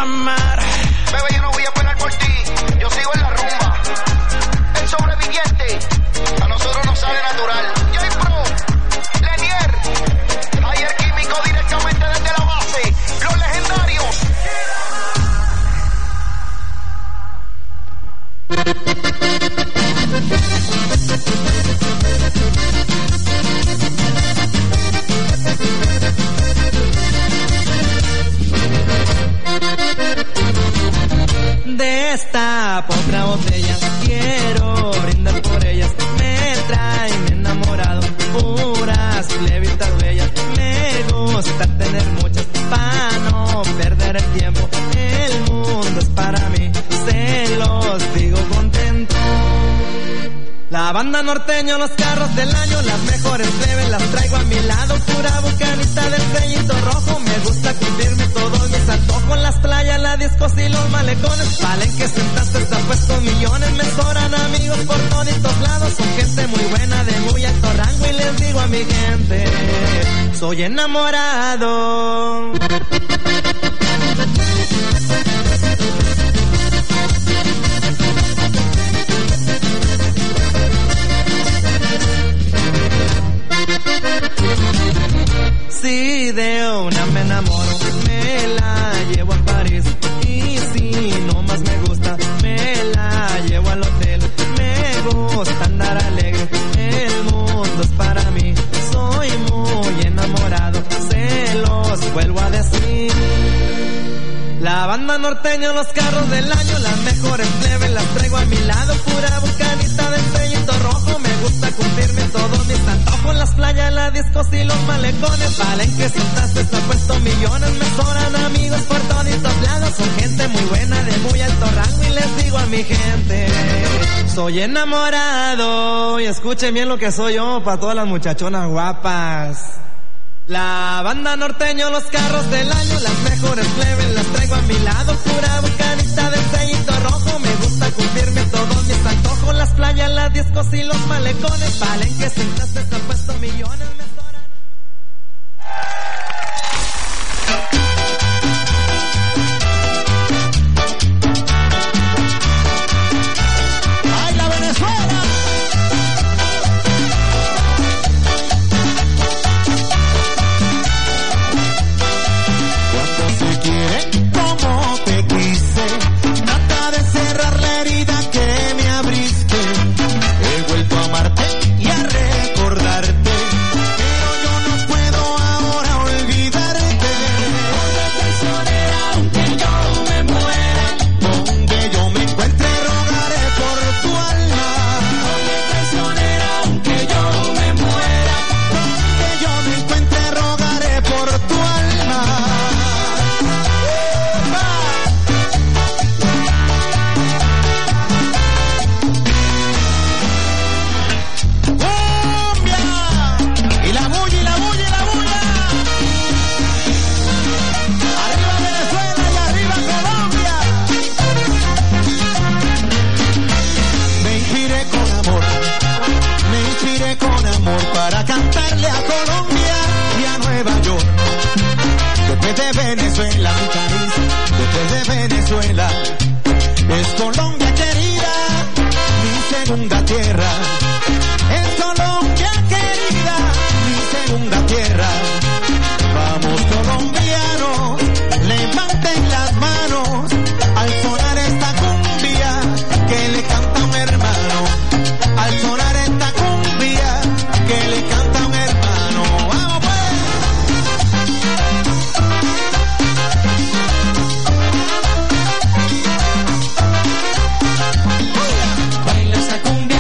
amar. Bebé, yo no voy a esperar por ti. Yo sigo en la rumba. El sobreviviente. A nosotros nos sale natural. J-Pro, Lenier, Ayer Químico directamente desde la base. Los legendarios. Destapo otra botella, quiero brindar por ellas. Me traen enamorado, puras plebitas bellas. Me gusta tener muchas, para no perder el tiempo. El mundo es para mí, se los digo contento. La banda norteño, los carros del año, las mejores plebes las traigo a mi lado. Pura bucanita del sellito rojo, me gusta cumplirme todos mis antojos. Las playas, la discos y los malecones, valen que sentaste, está puesto millones. Me sobran amigos por toditos lados, son gente muy buena de muy alto rango. Y les digo a mi gente, soy enamorado. Si de una me enamoro, me la llevo a París. Y si no más me gusta, me la llevo al hotel. Me gusta andar alegre, el mundo es para mí. Soy muy enamorado, se los vuelvo a decir. La banda norteño, los carros del año, las mejores plebes las traigo a mi lado. Pura bucanita del sellito rojo, me gusta cumplirme todos mis antojos. Las playas, la discos y los malecones, valen que sentaste, está puesto millones. Me sobran amigos por toditos lados, son gente muy buena de muy alto rango. Y les digo a mi gente, soy enamorado. Y escuchen bien lo que soy yo, para todas las muchachonas guapas. La banda norteño, los carros del año, las mejores plebes las traigo a mi lado. Pura bucanita del sellito rojo, me gusta cumplirme todos mis antojos. Las playas, las discos y los malecones, valen que sentaste, está puesto millones. Me sobran... ¡Ay, la Venezuela! Como te quise, trata de cerrar la herida que me abriste. He vuelto a amarte y a recordarte, pero yo no puedo ahora olvidarte. Oye, traicionera, aunque yo me muera, donde yo me encuentre rogaré por tu alma. Oye, traicionera, aunque yo me muera, donde yo me encuentre rogaré por tu alma. Para cantarle a Colombia y a Nueva York. Después de Venezuela, mi país, después de Venezuela, es Colombia querida, mi segunda tierra. Es Colombia querida, mi segunda tierra. Vamos colombianos, levanten las manos al sonar esta cumbia que le canta un hermano. Al sonar esta cumbia que le canta un hermano. ¡Vamos pues! Baila esa cumbia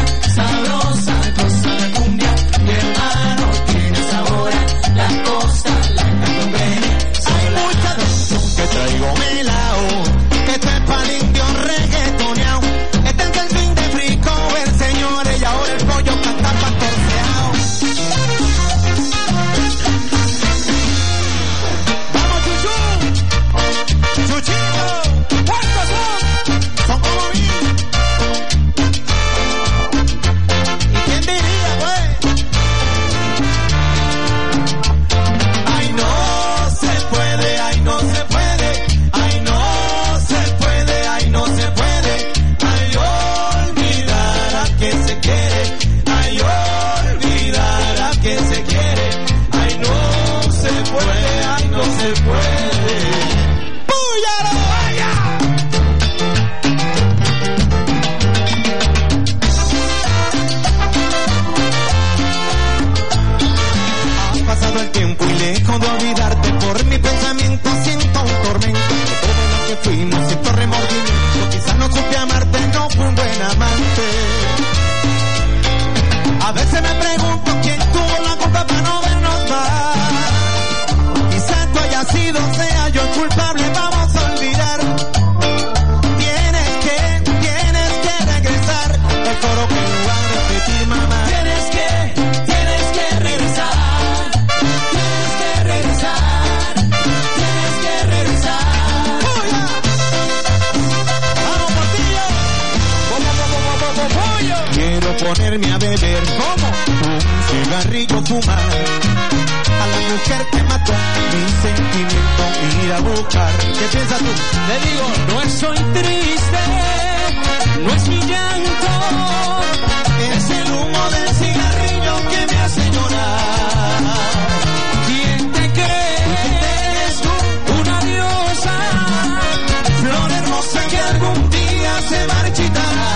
quiero ponerme a beber. ¿Cómo? Un cigarrillo fumar. A la mujer que mató mi sentimiento ir a buscar. ¿Qué piensas tú? Le digo, no estoy triste, no es mi llanto, es el humo del cigarrillo que me hace llorar. ¿Quién te crees tú? Una diosa, Flor hermosa que algún día se marchitará.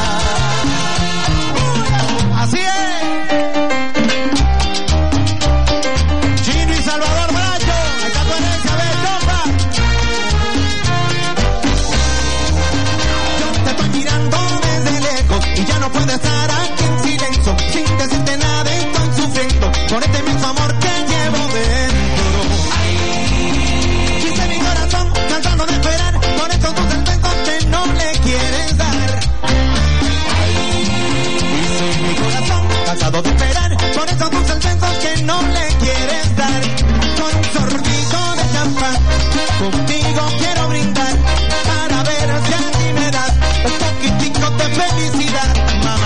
Así es. Chino y Salvador Bracho, esta tu herencia, ve, topa. Yo te estoy mirando desde lejos y ya no puedo estar aquí en silencio, sin decirte nada estoy sufriendo por este mismo amor que llevo dentro. Dice mi corazón cansado de esperar por esos dulces besos que no le quieres dar. Dice mi corazón cansado de esperar por esos dulces besos que no le quieres dar. Con un sorbito de champán contigo quiero brindar para ver si a ti me das un poquitico de felicidad, mamá.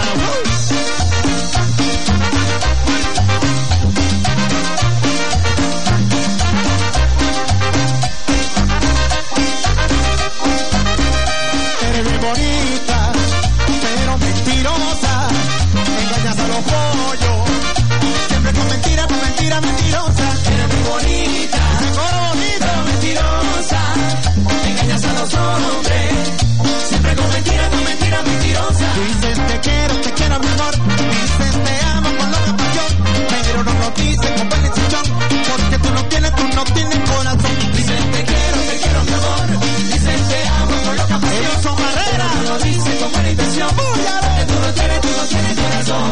Eres muy bonita, pero mentirosa. Engañas a los pollos, siempre con mentira, mentirosa. Eres muy bonita, mejor bonita, pero mentirosa. Engañas a los hombres, siempre con mentira, mentirosa. Dices te quiero mi amor. Dices te amo con loca pasión, pero no lo dices con bendición, porque tú no tienes corazón. Dices te quiero mi amor. Dices te amo con loca pasión. Ellos son barreras, no lo dices con buena intención, porque tú no tienes corazón.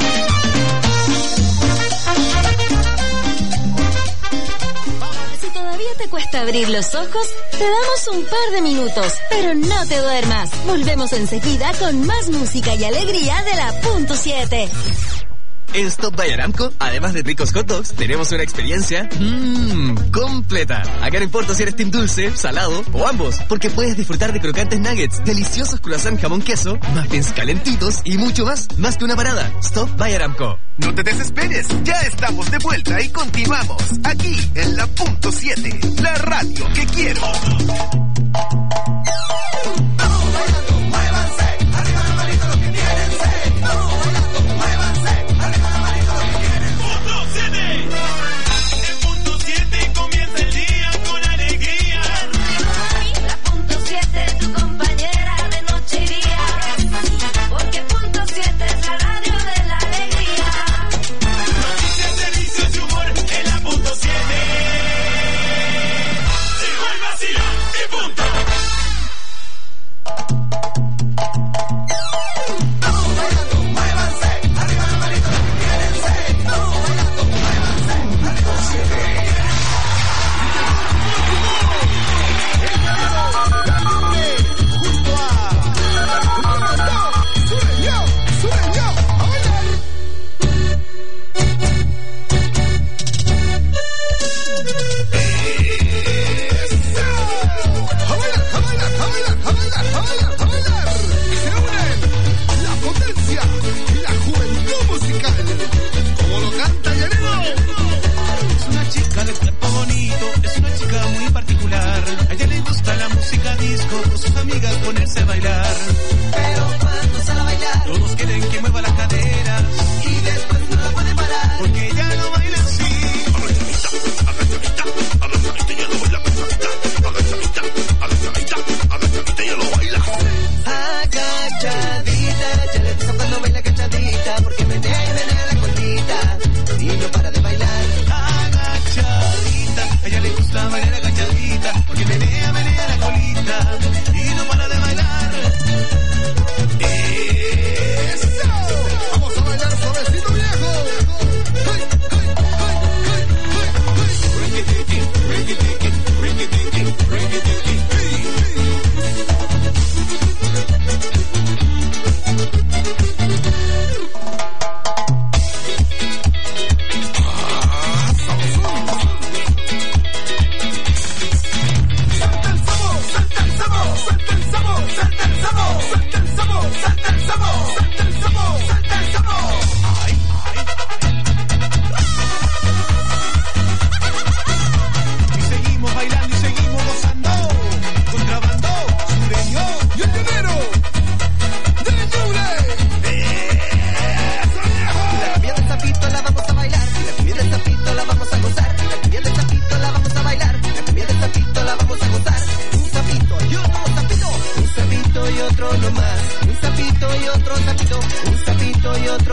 Si todavía te cuesta abrir los ojos, te damos un par de minutos, pero no te duermas. Volvemos enseguida con más música y alegría de la Punto 7. En Stop by Aramco, además de ricos hot dogs, tenemos una experiencia completa. Acá no importa si eres team dulce, salado o ambos, porque puedes disfrutar de crocantes nuggets, deliciosos croissant jamón queso, muffins calentitos y mucho más que una parada. Stop by Aramco. No te desesperes, ya estamos de vuelta y continuamos aquí en la Punto 7, la radio que quiero.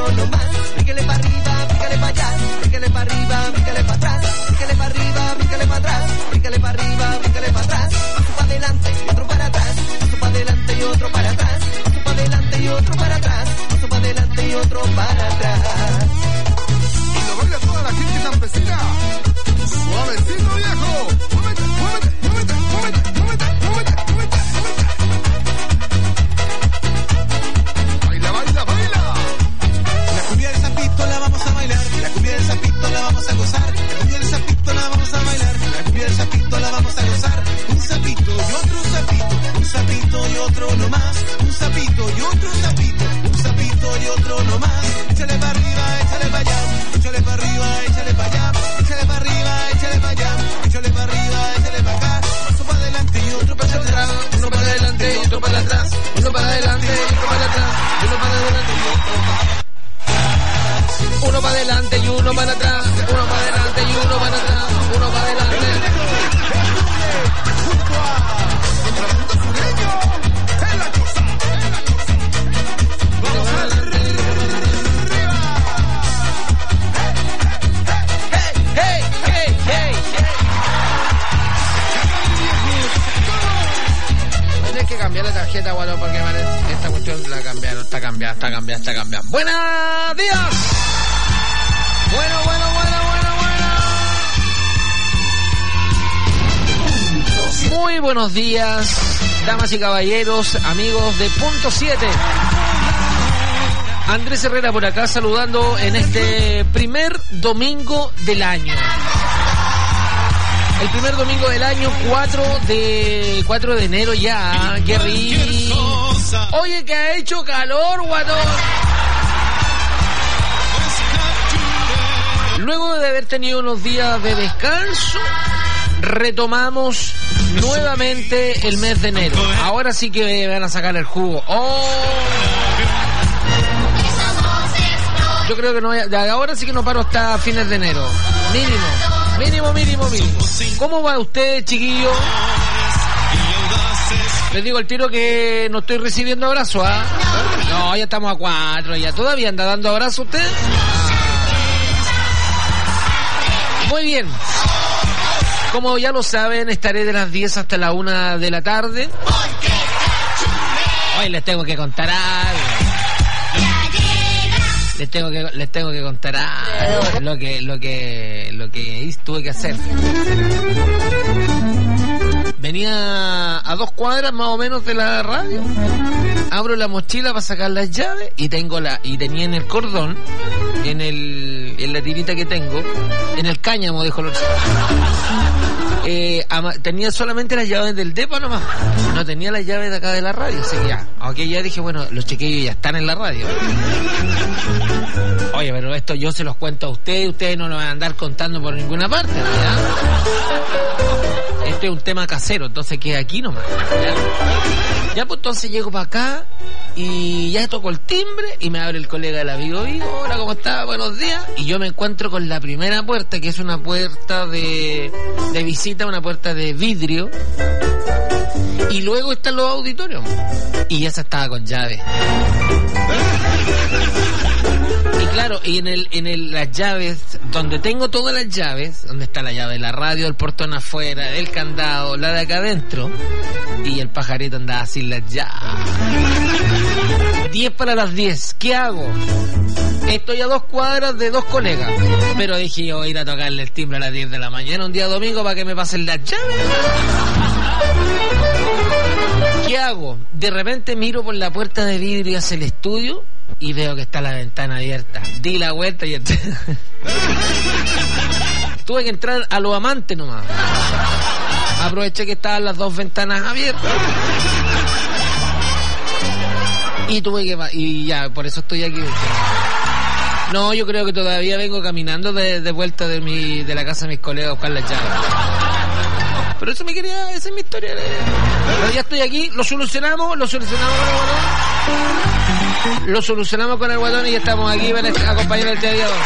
otro no más. Bríquele para arriba, bríquele para allá, bríquele para arriba, bríquele para atrás, bríquele para arriba, bríquele para atrás, bríquele para arriba, bríquele para atrás. Paso para adelante y otro para atrás, paso para adelante y otro para atrás, paso para adelante y otro para atrás, paso para adelante y otro para atrás. Y lo baila toda la gente campesina. Suavecito, viejo. Muévete, muévete, muévete, muévete, muévete, muévete, muévete, muévete. Baila, baila, baila. La cumbia del sapito la vamos a bailar, la cumbia del sapito la vamos a gozar, la cumbia del sapito la vamos a bailar, la cumbia del sapito la vamos a gozar. Un sapito y otro sapito, un sapito y otro no más, un sapito y otro sapito, un sapito y otro no más. Échale para arriba, échale para allá, échale para arriba, échale para allá, échale para arriba, échale para allá, échale para arriba, échale para acá. Paso para adelante y otro para atrás, uno para adelante y otro para atrás, uno para adelante y otro para atrás, uno para adelante y otro para atrás. Uno para adelante y uno para atrás, uno para adelante y uno para atrás, uno para adelante. Hey, hey, hey, hey. Tienes que cambiar la tarjeta, bueno, porque esta cuestión la cambiaron, está cambiada. ¡Buenos días! Bueno. Muy buenos días, damas y caballeros, amigos de Punto 7. Andrés Herrera por acá saludando en este primer domingo del año. El primer domingo del año, 4 de enero ya. ¡Qué rico! Oye, que ha hecho calor, guatón. Luego de haber tenido unos días de descanso, retomamos nuevamente el mes de enero. Ahora sí que van a sacar el jugo. Yo creo que no, ahora sí que no paro hasta fines de enero. Mínimo. ¿Cómo va usted, chiquillo? Les digo al tiro que no estoy recibiendo abrazos, ¿ah? No, ya estamos a 4, ya. ¿Todavía anda dando abrazos usted? Muy bien. Como ya lo saben, estaré de las 10 hasta la 1 de la tarde. Hoy les tengo que contar algo. Les tengo que contar algo, lo que tuve que hacer. Venía a 2 cuadras más o menos de la radio. Abro la mochila para sacar las llaves y tenía en el cordón, en la tirita que tengo, en el cáñamo, dijo el tenía solamente las llaves del depa nomás. No tenía las llaves de acá de la radio. Así que ya dije, bueno, los chiquillos ya están en la radio. Oye, pero esto yo se los cuento a ustedes no lo van a andar contando por ninguna parte, ¿verdad? Este es un tema casero, entonces queda aquí nomás. Ya pues entonces llego para acá y ya toco el timbre y me abre el colega del amigo. Hola, ¿cómo está? Buenos días. Y yo me encuentro con la primera puerta, que es una puerta de visita, una puerta de vidrio. Y luego están los auditorios. Y esa estaba con llave. Y claro, y en las llaves, donde tengo todas las llaves, donde está la llave de la radio, el portón afuera, el candado, la de acá adentro, y el pajarito andaba sin las llaves. 10 para las 10, ¿qué hago? Estoy a 2 cuadras de 2 colegas, pero dije yo voy a ir a tocarle el timbre a las 10 de la mañana un día domingo para que me pasen las llaves. ¿Qué hago? De repente miro por la puerta de vidrio hacia el estudio y veo que está la ventana abierta. Di la vuelta y tuve que entrar a los amantes nomás. Aproveché que estaban las 2 ventanas abiertas. Y ya, por eso estoy aquí. No, yo creo que todavía vengo caminando de vuelta de la casa de mis colegas a buscar las llaves. Pero esa es mi historia. Pero ya estoy aquí, lo solucionamos con el guatón y ya estamos aquí para acompañar el día de hoy.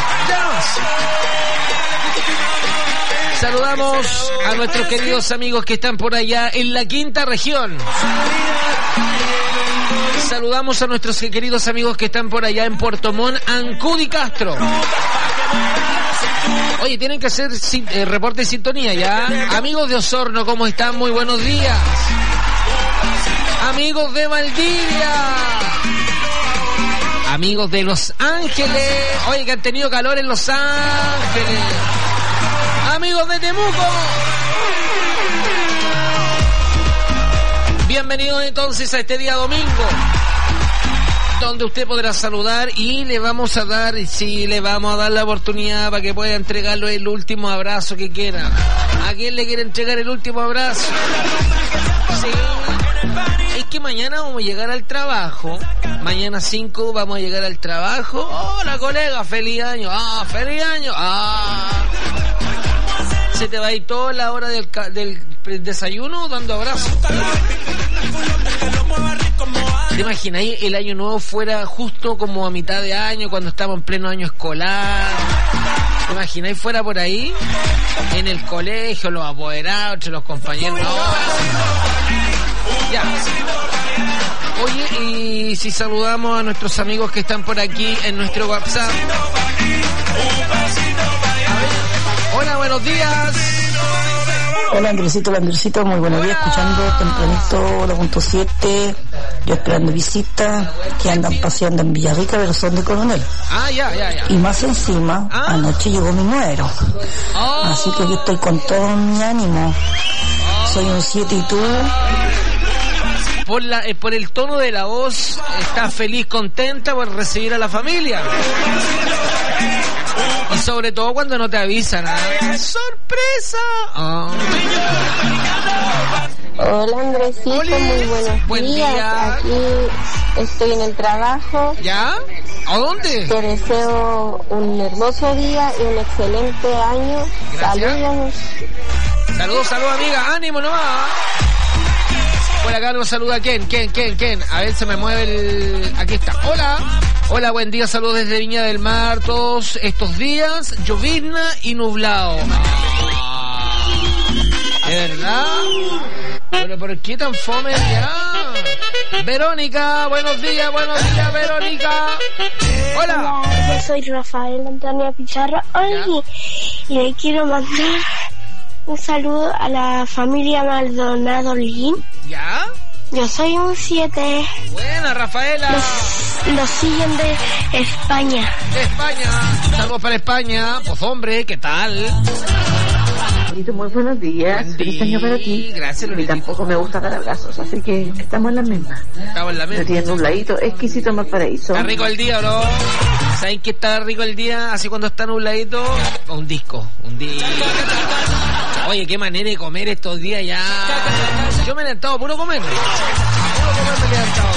Saludamos a nuestros queridos amigos que están por allá en la 5ª región. Saludamos a nuestros queridos amigos que están por allá en Puerto Montt, Ancud y Castro. Oye, tienen que hacer reporte de sintonía ya. Amigos de Osorno, ¿cómo están? Muy buenos días. Amigos de Valdivia. Amigos de Los Ángeles. Oye, que han tenido calor en Los Ángeles. Amigos de Temuco. Bienvenidos entonces a este día domingo, donde usted podrá saludar y le vamos a dar la oportunidad para que pueda entregarle el último abrazo que quiera. ¿A quién le quiere entregar el último abrazo? Sí. Es que mañana vamos a llegar al trabajo. Mañana 5 vamos a llegar al trabajo. Hola colega, feliz año. Feliz año. Se te va a ir toda la hora del desayuno dando abrazos. ¿Te imagináis el año nuevo fuera justo como a mitad de año, cuando estamos en pleno año escolar? ¿Te imagináis fuera por ahí? En el colegio, los apoderados, entre los compañeros. No. Ya. Oye, y si saludamos a nuestros amigos que están por aquí en nuestro WhatsApp. Hola, buenos días. Hola Andresito, muy buenos días, escuchando tempranito la .7, yo esperando visita, que andan paseando en Villarrica, pero son de Coronel. Ya. Y más encima, anoche llegó mi nuero. Así que aquí estoy con todo mi ánimo. Soy un 7 y tú. Por el tono de la voz, estás feliz, contenta por recibir a la familia. Y sobre todo cuando no te avisan. ¡Sorpresa! Hola Andresito, Oli. muy buenos días. Aquí estoy en el trabajo. ¿Ya? ¿A dónde? Te deseo un hermoso día y un excelente año. Saludos. Saludos amiga, ánimo nomás. Por acá nos saluda Ken. A ver, se me mueve el... Aquí está. Hola, buen día, saludos desde Viña del Mar. Todos estos días, llovizna y nublado. ¿De verdad? ¿Pero por qué tan fome ya? Verónica, buenos días, Verónica. Hola. Yo soy Rafael Antonia Pizarro. Hoy y le quiero mandar un saludo a la familia Maldonado Lin. ¿Ya? Yo soy un 7. Buena, Rafaela. Los siguen de España. De España. Saludos para España. Pues hombre, ¿qué tal? Muy buenos días. Feliz año para ti. Gracias, Lolita. A mí tampoco me gusta dar abrazos, así que estamos en la misma. Me tiene nubladito, exquisito Valparaíso. Está rico el día, bro. ¿Saben que está rico el día? Así cuando está nubladito. Un disco. Oye, qué manera de comer estos días ya. Yo me he levantado puro comer. Me he levantado.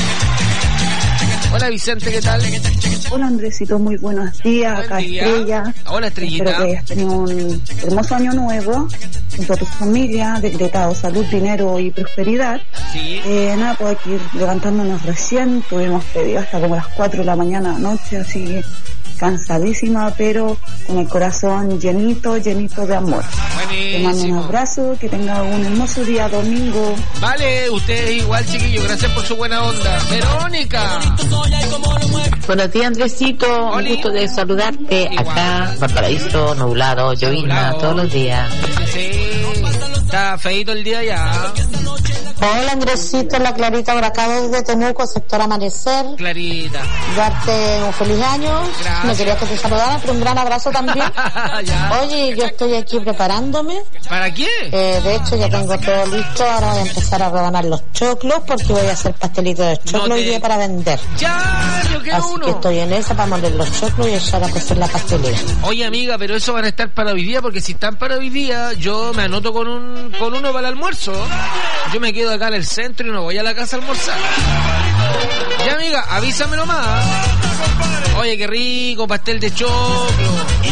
Hola Vicente, ¿qué tal? Hola Andresito, muy buenos días. Buen acá día. Estrella. Hola Estrellita. Espero que hayas tenido un hermoso año nuevo junto a tu familia, decretado salud, dinero y prosperidad. Sí. Nada, pues aquí levantándonos recién, tuvimos pedido hasta como las 4 de la mañana anoche, así que cansadísima, pero con el corazón llenito de amor. Te mando un abrazo, que tenga un hermoso día domingo. Vale, ustedes igual, chiquillos, gracias por su buena onda. Verónica. Buenos días, Andresito, un gusto de saludarte. Igual. Acá, Valparaíso, nublado, llovizna, todos los días. Sí, está feito el día ya. Hola Andresito, la Clarita Bracado desde Temuco, sector Amanecer. Clarita. Darte un feliz año. Gracias. Me quería que te saludara, pero un gran abrazo también. Oye, yo estoy aquí preparándome. ¿Para qué? De hecho, ya tengo todo listo. Ahora voy a empezar a rebanar los choclos porque voy a hacer pastelitos de choclo hoy día para vender. Ya, yo quiero Así uno. que estoy en esa para moler los choclos y echar a cocer la pastelera. Oye amiga, pero eso van a estar para hoy día, porque si están para hoy día, yo me anoto con uno para el almuerzo. Yo me quedo acá en el centro y no voy a la casa a almorzar. Ya amiga, avísame nomás. Oye, qué rico, pastel de choclo.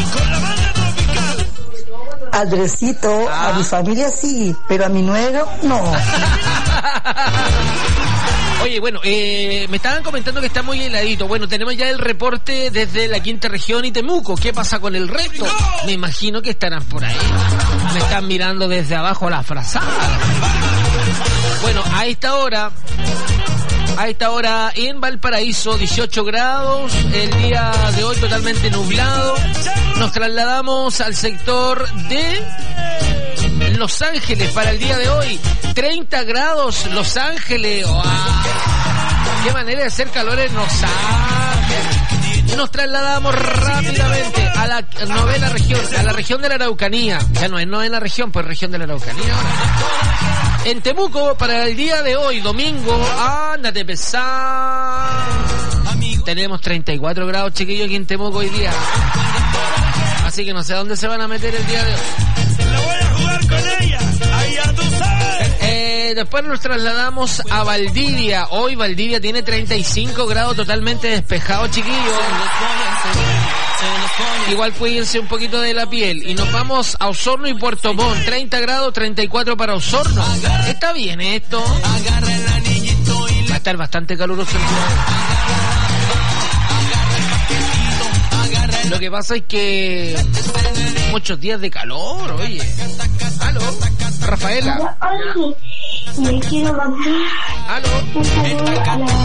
Andresito, a mi familia sí, pero a mi nuero no. Oye, bueno, me estaban comentando que está muy heladito. Bueno, tenemos ya el reporte desde la quinta región y Temuco. ¿Qué pasa con el resto? Me imagino que estarán por ahí. Me están mirando desde abajo la frazada. Bueno, a esta hora A esta hora en Valparaíso, 18 grados, el día de hoy totalmente nublado. Nos trasladamos al sector de Los Ángeles para el día de hoy. 30 grados, Los Ángeles. ¡Wow! ¡Qué manera de hacer calor en Los Ángeles! Nos trasladamos rápidamente a la novena región, a la región de la Araucanía. Ya no es novena región, pues región de la Araucanía ahora. En Temuco, para el día de hoy, domingo, ándate pesar. Tenemos 34 grados, chiquillos, aquí en Temuco hoy día. Así que no sé a dónde se van a meter el día de hoy. Lo voy a jugar con ella, ahí ya tú sabes. Después nos trasladamos a Valdivia. Hoy Valdivia tiene 35 grados, totalmente despejado, chiquillos. Igual cuídense un poquito de la piel. Y nos vamos a Osorno y Puerto Montt. 30 grados, 34 para Osorno. Está bien esto. Va a estar bastante caluroso el día. Lo que pasa es que muchos días de calor, oye. ¿Aló? Rafaela. Le quiero mandar un saludo a la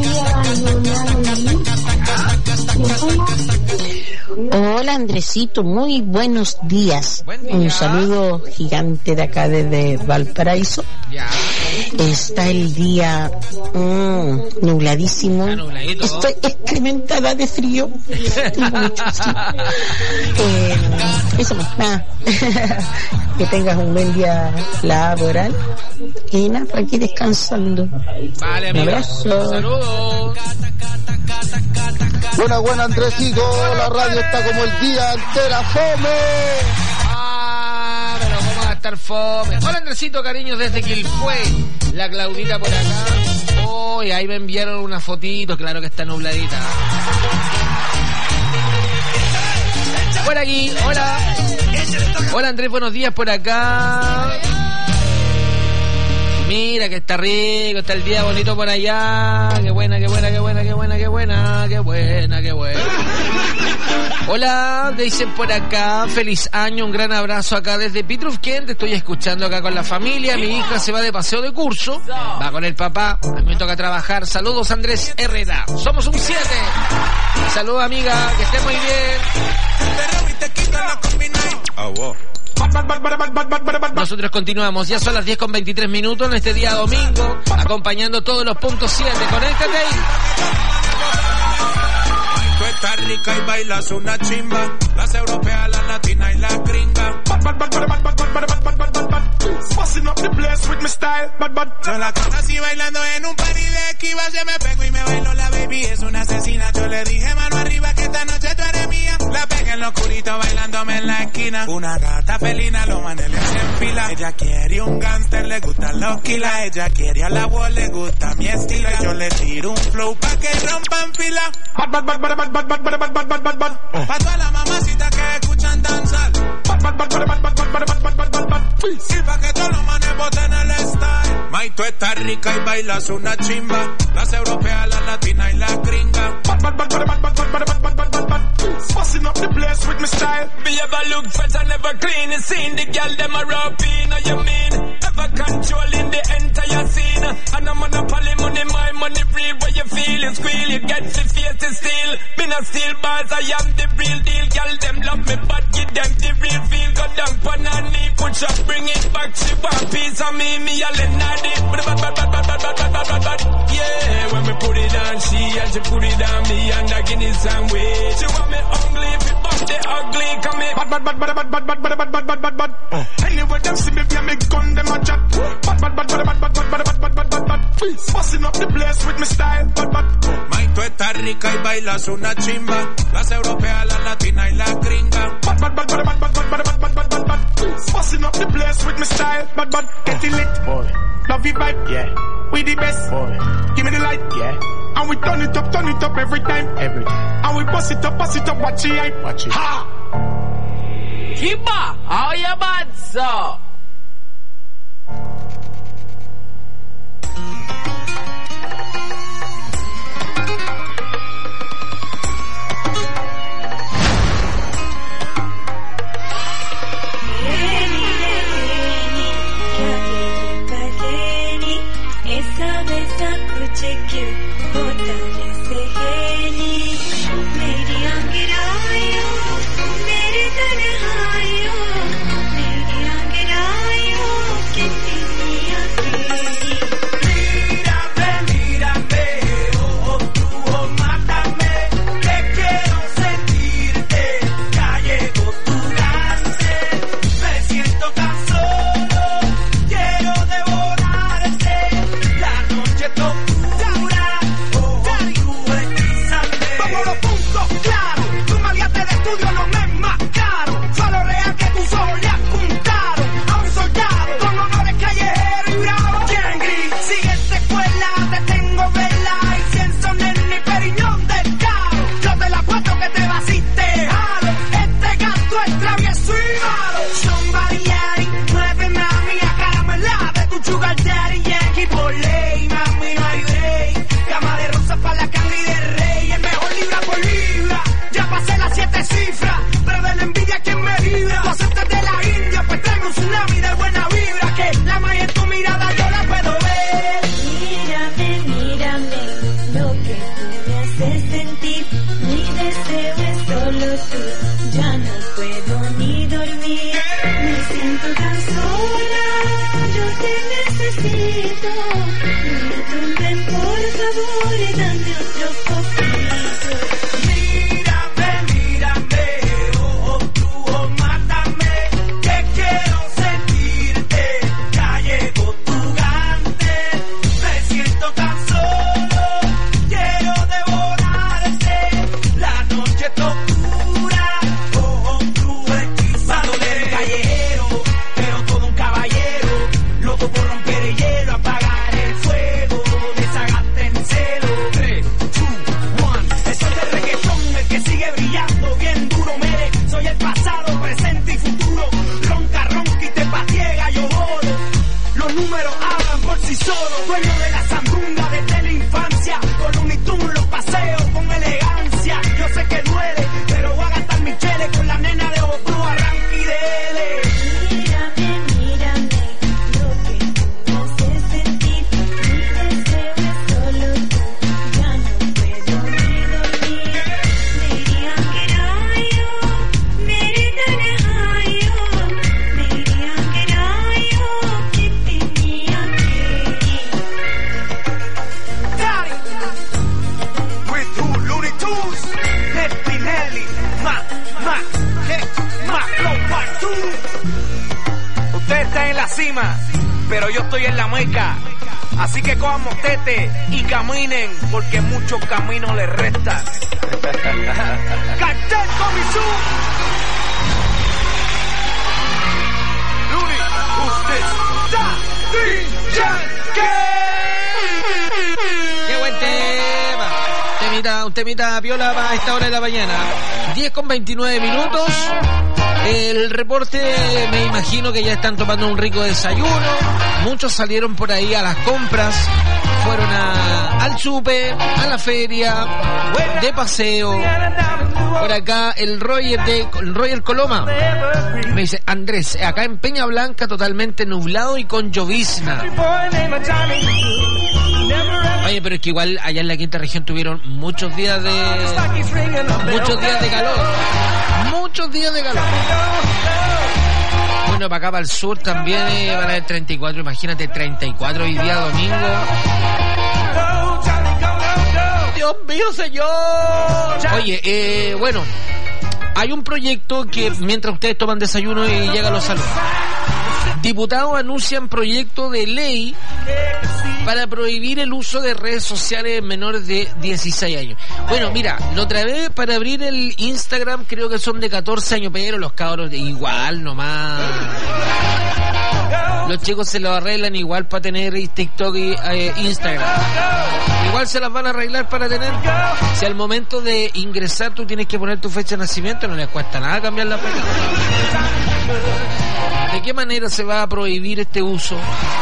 familia. Hola Andresito, muy buenos días. Un saludo gigante de acá desde Valparaíso. Está el día nubladísimo. Estoy excrementada de frío. Mucho frío. Eso más, nada. Que tengas un buen día laboral. Y nada, por aquí descansando. Vale, un abrazo. Saludos. Buena Andresito, la radio está como el día entera fome. Pero ¿cómo va a estar fome? Hola Andresito, cariños desde Quilpué. La Claudita por acá. Oh, y ahí me enviaron una fotito, claro que está nubladita. Por aquí, hola. Hola Andrés, buenos días por acá. Mira que está rico, está el día bonito por allá. Qué buena. Hola, dicen por acá, feliz año, un gran abrazo acá desde Pitrufquén. Te estoy escuchando acá con la familia. Mi hija se va de paseo de curso, va con el papá, a mí me toca trabajar. Saludos Andrés Herrera, somos un 7. Saludos amiga, que esté muy bien. Nosotros continuamos, ya son las 10:23 en este día domingo, acompañando todos los puntos 7. Conéctate ahí. Tú estás rica y bailas una chimba, las europeas, las latinas y las gringas. Yo la conocí bailando en un party de esquiva, se me pegó y me bailó la baby, es una asesina. Yo le dije mano arriba que esta noche tú eres mía. La pegué en lo oscurito bailándome en la esquina. Una gata felina, lo mandé en fila. Ella quiere un gangster, le gustan los kilas. Ella quiere a la wall, le gusta mi estilo. Y yo le tiro un flow pa' que rompan fila. Pa' todas las mamacitas que escuchan danzar. Y pa' que todos los manes boten el style. May, tú estás rica y bailas una chimba, las europeas, las latinas y las gringas. Busting up the place with my style. Me ever look fresh and never clean. You seen the girl them a rapping, know you mean? Ever controlling the entire scene. And I'm monopoly money, my money free. Where you feel it, squeal, you get the face to steal. Me not steal bars, I am the real deal. Girl them love me, but give them the real feel. Go down pan her knee, push up, bring it back. She want piece of me all in her deep. Yeah, when me put it on she and she put it on me and I give it some way. She want me ugly, if it bump the ugly, come me bad. Anyway, them see me via me gun, them a chat. Busting up the place with me style, bad. May, tú estás rica y bailas una chimba, las europeas, las latinas y las gringas. Busting up the place with me style, bad. Get it lit, boy. Love you vibe, yeah. We the best, boy. Give me the light, yeah. And we turn it up every time. And we bust it up, watch it hype. Watch it. Ha! Kimba, how you bad, sir? Esa vez escuché que deseo es solo tú. Ya no puedo ni dormir, me siento tan sola, yo te necesito. No me tumben, por favor, dame otro poquito. Mírame, mírame, oh tú, oh mátame, que quiero sentirte, ya llegó tu gante, me siento tan solo, quiero devorarte, la noche es oscura, oh tú, va a doler el callejero, pero todo un caballero, loco por romper el hielo, apagar el fuego, desagarte en celo. 3, 2, 1, soy del reggaetón, el que sigue brillando, bien duro, mere, soy el pasado, presente y futuro, ronca, ronca y te patiega, yo jodo, los números hablan por sí solos, dueño de la sandunga desde la infancia, con Looney Tunes los paseo con elegancia, yo sé que duele, pero voy a gastar mi chele con la nena de Obru, arranque y dele. Mírame, mírame, lo que tú me haces sentir, mi deseo es solo tú, ya no puedo ni dormir, dirían que era yo, merita dejayo, dirían que era yo, que tenía que ir. Daddy, with who? Looney Tunes, Ned Pinelli, Macro Part 2. Ustedes están en la cima, pero yo estoy en la meca. Así que cojan motete y caminen, porque muchos caminos les restan. Cartel Comisión. Looney, who's this? Da DJ. ¡Qué buen tema! Un temita viola a esta hora de la mañana. 10:29. El reporte, me imagino que ya están tomando un rico desayuno. Muchos salieron por ahí a las compras. Fueron al súper, a la feria, de paseo. Por acá el Roger Coloma me dice: Andrés, acá en Peña Blanca totalmente nublado y con llovizna. Oye, pero es que igual allá en la quinta región tuvieron muchos días de calor. Muchos días de calor. Bueno, para acá, para el sur también van a haber 34. Imagínate, 34 hoy día domingo. Dios mío, señor. Oye, bueno, hay un proyecto que mientras ustedes toman desayuno y llegan los saludos. Diputados anuncian proyecto de ley para prohibir el uso de redes sociales en menores de 16 años. Bueno, mira, la otra vez para abrir el Instagram creo que son de 14 años, pero los cabros igual nomás. Los chicos se lo arreglan igual para tener TikTok y Instagram. Igual se las van a arreglar para tener. Si al momento de ingresar tú tienes que poner tu fecha de nacimiento, no les cuesta nada cambiar la fecha. ¿De qué manera se va a prohibir este uso?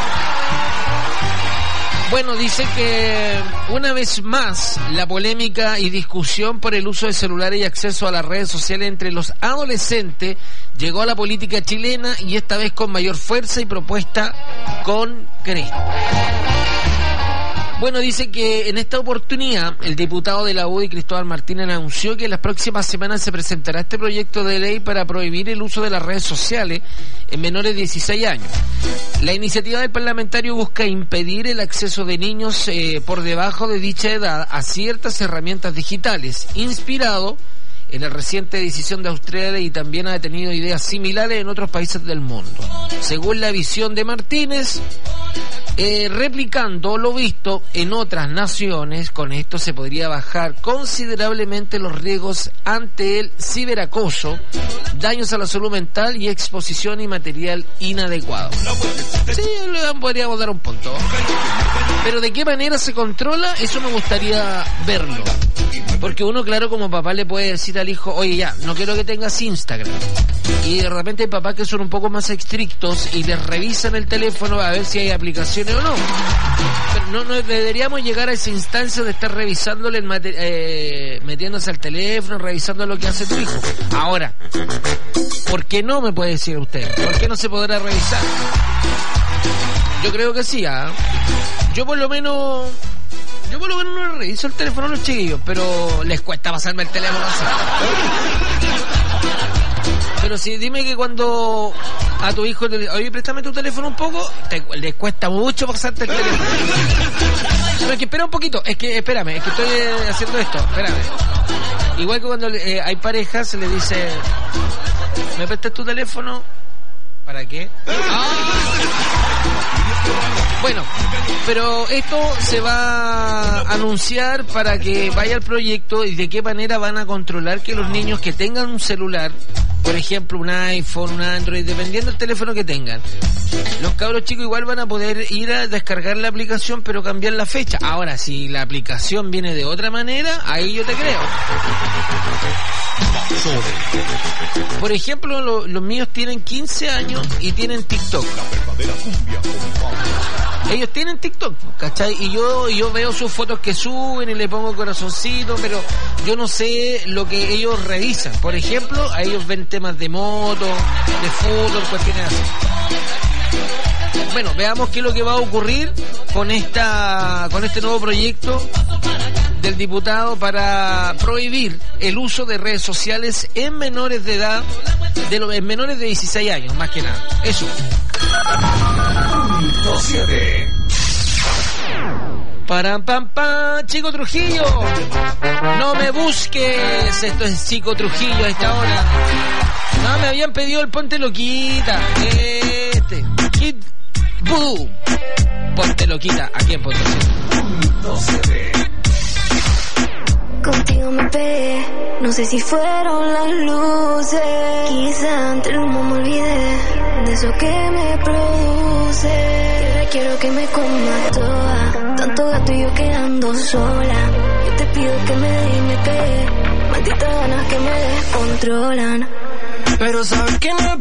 Bueno, dice que una vez más la polémica y discusión por el uso de celulares y acceso a las redes sociales entre los adolescentes llegó a la política chilena, y esta vez con mayor fuerza y propuesta concreta. Bueno, dice que en esta oportunidad el diputado de la UDI, Cristóbal Martínez, anunció que en las próximas semanas se presentará este proyecto de ley para prohibir el uso de las redes sociales en menores de 16 años. La iniciativa del parlamentario busca impedir el acceso de niños por debajo de dicha edad a ciertas herramientas digitales, inspirado en la reciente decisión de Australia, y también ha tenido ideas similares en otros países del mundo. Según la visión de Martínez, replicando lo visto en otras naciones, con esto se podría bajar considerablemente los riesgos ante el ciberacoso, daños a la salud mental y exposición y material inadecuado. Sí, le podríamos dar un punto. Pero ¿de qué manera se controla? Eso me gustaría verlo. Porque uno, claro, como papá le puede decir al hijo: oye, ya, no quiero que tengas Instagram. Y de repente hay papás que son un poco más estrictos y les revisan el teléfono a ver si hay aplicaciones o no. Pero no deberíamos llegar a esa instancia de estar revisándole metiéndose al teléfono, revisando lo que hace tu hijo. Ahora, ¿por qué no, me puede decir usted? ¿Por qué no se podrá revisar? Yo creo que sí, ¿ah? Yo por lo menos Yo por lo menos no reviso el teléfono a los chiquillos, pero les cuesta pasarme el teléfono así. Pero sí, dime que cuando a tu hijo te oye, préstame tu teléfono un poco, les cuesta mucho pasarte el teléfono. Pero es que espera un poquito, espérame, es que estoy haciendo esto, espérame. Igual que cuando hay parejas, se le dice, ¿me prestas tu teléfono? ¿Para qué? Bueno, pero esto se va a anunciar para que vaya el proyecto y de qué manera van a controlar que los niños que tengan un celular, por ejemplo un iPhone, un Android, dependiendo del teléfono que tengan, los cabros chicos igual van a poder ir a descargar la aplicación pero cambiar la fecha. Ahora, si la aplicación viene de otra manera, ahí yo te creo. Por ejemplo, los míos tienen 15 años y tienen TikTok. Ellos tienen TikTok, ¿cachai? Y yo veo sus fotos que suben y le pongo corazoncito, pero yo no sé lo que ellos revisan. Por ejemplo, a ellos ven temas de moto, de fútbol, cuestiones así. Bueno, veamos qué es lo que va a ocurrir con este nuevo proyecto del diputado para prohibir el uso de redes sociales en menores de edad, en menores de 16 años, más que nada. Eso. Param pam pam, Chico Trujillo. No me busques, esto es Chico Trujillo a esta hora. No, me habían pedido el Ponte Loquita. Kid Voodoo. Ponte Loquita, aquí en Ponte. Contigo me pegué, no sé si fueron las luces. Quizá entre el humo me olvidé de eso que me produce. Ahora quiero que me comas toda, tanto gato y yo quedando sola. Yo te pido que me des y me pegue, malditas ganas que me descontrolan. Pero sabes que no es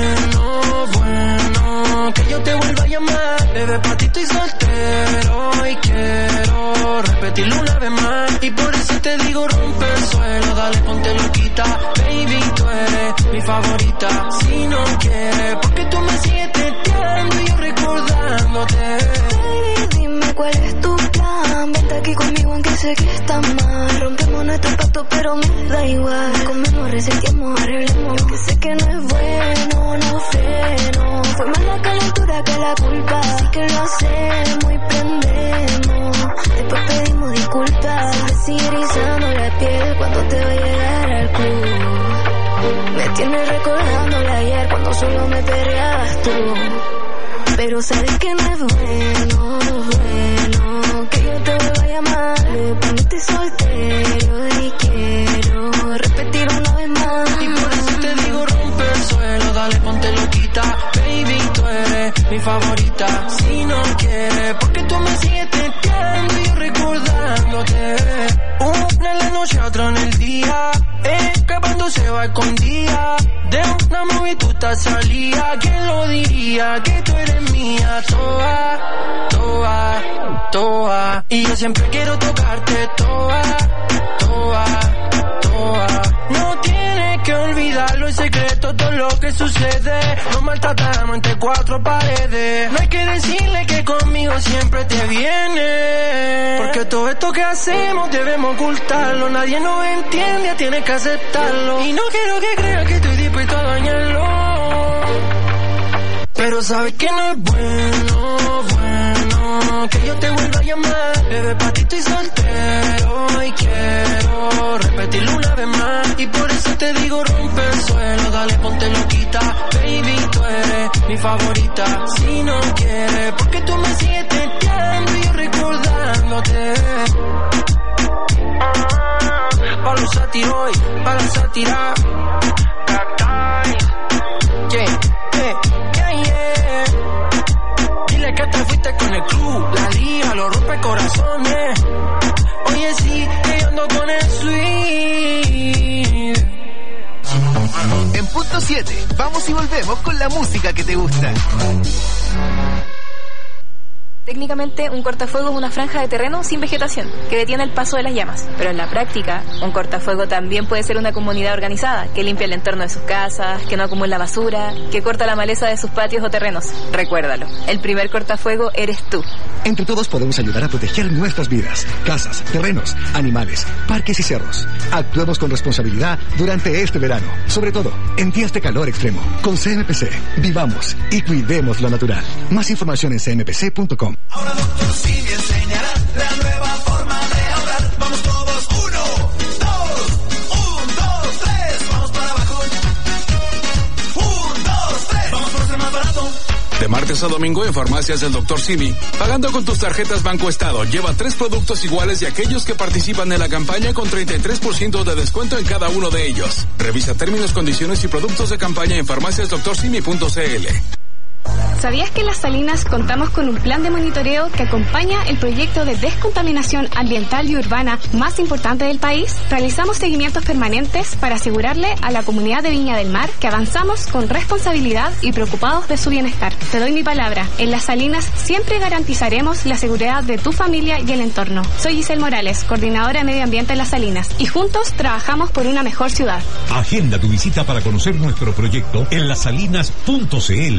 bueno que yo te vuelva a llamar. Bebé, pa' ti estoy soltero y quiero repetirlo una vez más. Y por eso te digo, rompe el suelo, dale, ponte loquita. Baby, tú eres mi favorita. Si no quieres, porque tú me sigues teteando y yo recordándote. Baby, dime cuál es tu plan. Vente aquí conmigo aunque sé que está mal. Rompemos nuestro pacto pero me da igual. Comemos, reseteamos, arreglemos. Que sé que no es bueno, no freno. Fue más la calentura que la culpa. Así que lo hacemos y prendemos. Después pedimos disculpas. Me sigue erizando la piel cuando te va a llegar al club. Me tienes recordándole ayer cuando solo me perreabas tú. Pero sabes que no es bueno que yo te vuelva a llamar. Me poniste soltero y quiero repetir una vez más. Y por eso te digo, rompe el suelo, dale, ponte loquita. Baby, tú eres mi favorita. Si no quieres, porque tú me sigues teteando y yo recordándote. Una en la noche, otra en el día, escapando se va escondida. De una movie tú estás salida. ¿Quién lo diría? Que tú eres mía. Toa, toa, toa. Y yo siempre quiero tocarte. Toa, toa, toa. No tienes que olvidarlo en secreto todo lo que sucede. Nos maltratamos entre cuatro paredes. No hay que decirle que conmigo siempre te viene. Porque todo esto que hacemos debemos ocultarlo. Nadie nos entiende, tienes que aceptarlo. Y no quiero que creas que estoy dispuesto a dañarlo. Pero sabes que no es bueno que yo te vuelva a llamar. Bebé, pa' ti estoy soltero y quiero repetirlo una vez más. Y por eso te digo, rompe el suelo, dale, ponte loquita. Baby, tú eres mi favorita. Si no quieres, porque tú me sigues teteando y yo recordándote. Pa' los sátiros, pa' la sátira. Dile que te fuiste con el club, la liga, los rompe corazones. Oye, sí, que yo ando con el sweet. En punto 7, vamos y volvemos con la música que te gusta. Técnicamente, un cortafuego es una franja de terreno sin vegetación, que detiene el paso de las llamas. Pero en la práctica, un cortafuego también puede ser una comunidad organizada, que limpia el entorno de sus casas, que no acumula basura, que corta la maleza de sus patios o terrenos. Recuérdalo, el primer cortafuego eres tú. Entre todos podemos ayudar a proteger nuestras vidas, casas, terrenos, animales, parques y cerros. Actuemos con responsabilidad durante este verano, sobre todo en días de calor extremo. Con CMPC, vivamos y cuidemos lo natural. Más información en cmpc.com. Ahora Dr. Simi enseñará la nueva forma de ahorrar. Vamos todos, 1, 2, 3, vamos para abajo. 1, 2, 3, vamos por ser más barato. De martes a domingo en Farmacias del Dr. Simi, pagando con tus tarjetas Banco Estado, lleva 3 productos iguales de aquellos que participan en la campaña con 33% de descuento en cada uno de ellos. Revisa términos, condiciones y productos de campaña en farmaciasdoctorsimi.cl. ¿Sabías que en Las Salinas contamos con un plan de monitoreo que acompaña el proyecto de descontaminación ambiental y urbana más importante del país? Realizamos seguimientos permanentes para asegurarle a la comunidad de Viña del Mar que avanzamos con responsabilidad y preocupados de su bienestar. Te doy mi palabra, en Las Salinas siempre garantizaremos la seguridad de tu familia y el entorno. Soy Giselle Morales, coordinadora de Medio Ambiente en Las Salinas, y juntos trabajamos por una mejor ciudad. Agenda tu visita para conocer nuestro proyecto en lasalinas.cl.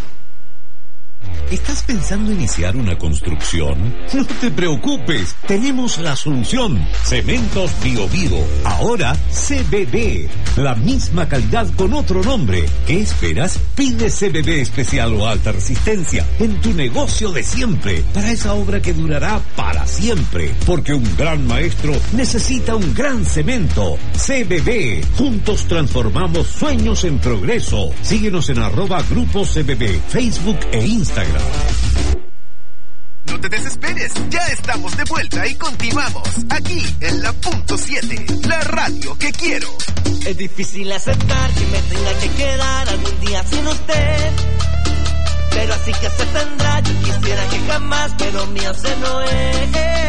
¿Estás pensando iniciar una construcción? No te preocupes, tenemos la solución. Cementos Bio Bio, ahora CBB. La misma calidad con otro nombre. ¿Qué esperas? Pide CBB especial o alta resistencia en tu negocio de siempre, para esa obra que durará para siempre. Porque un gran maestro necesita un gran cemento. CBB, juntos transformamos sueños en progreso. Síguenos en @Grupo CBB, Facebook e Instagram. No te desesperes, ya estamos de vuelta y continuamos aquí en la punto 7, la radio que quiero. Es difícil aceptar que me tenga que quedar algún día sin usted, pero así que se tendrá. Yo quisiera que jamás, pero mío se no es.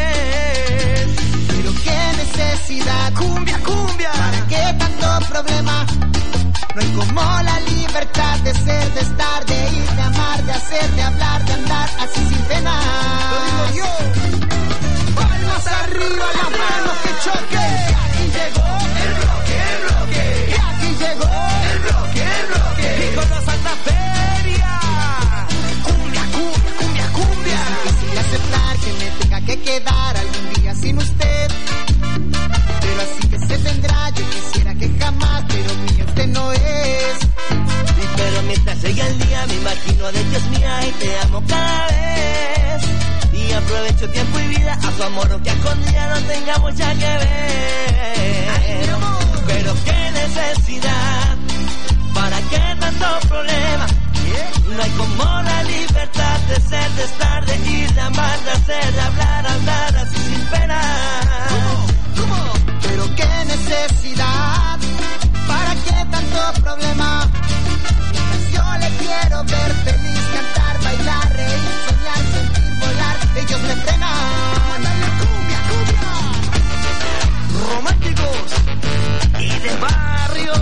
Pero qué necesidad, cumbia, cumbia, ¿para qué tanto problema? No hay como la libertad de ser, de estar, de ir, de amar, de hacer, de hablar, de andar así sin pena. Lo digo yo. Palmas arriba, las manos que choquen. Y aquí llegó el bloque, el bloque. Y aquí llegó el bloque, el bloque. Y con la Santa Feria. Cumbia, cumbia, cumbia, cumbia. Es difícil aceptar que me tenga que quedar algún día sin usted, pero así que se tendrá. Yo quisiera que jamás, pero mío usted no es. Pero mientras llega el día me imagino de que es mía y te amo cada vez. Y aprovecho tiempo y vida a tu amor, aunque a escondida no tengamos ya que ver. Ay, pero qué necesidad, ¿para qué tanto problema? No hay como la libertad de ser, de estar, de ir, de amar, de hacer, de hablar, andar así sin pena. ¿Cómo? Pero qué necesidad, ¿para qué tanto problema? Yo le quiero ver feliz, cantar, bailar, reír, soñar, sentir, volar. Ellos me frenan. Dale cumbia, cumbia. Románticos y de barrio.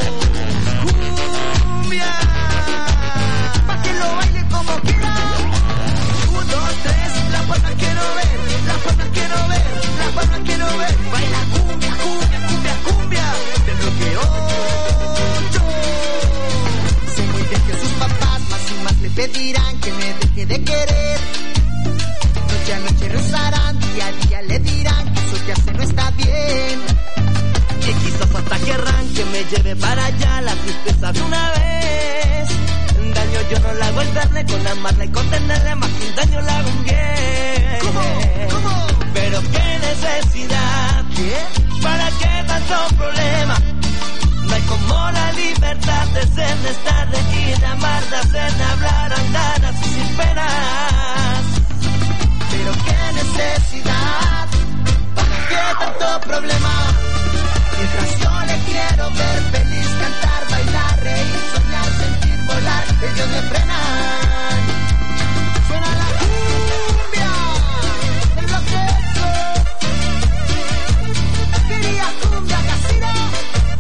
Cumbia. Pa' que lo baile como quiera. 1, 2, 3, las palmas quiero ver, las palmas quiero ver, las palmas quiero ver. Baila cumbia, cumbia, cumbia, cumbia. Del bloque 8. Sé muy bien que sus papás más y más le pedirán que me deje de querer. Noche a noche rezarán, día a día le dirán que eso que hace no está bien. Y quizás hasta querrán que me lleve para allá la tristeza de una vez. Daño yo no la hago el darle, con amarla y contenerle, más que un daño la hago un bien. ¿Cómo? Pero qué necesidad, ¿para qué tanto problema? No hay como la libertad de ser, de estar, de ir, de amar, de hacer, de hablar, andar así sin penas. Pero qué necesidad, ¿para qué tanto problema? Mientras yo le quiero ver feliz, cantar, bailar, reír, soñar, sentir, volar. Ellos me frenan. Suena la cumbia del bloque. Quería cumbia casera.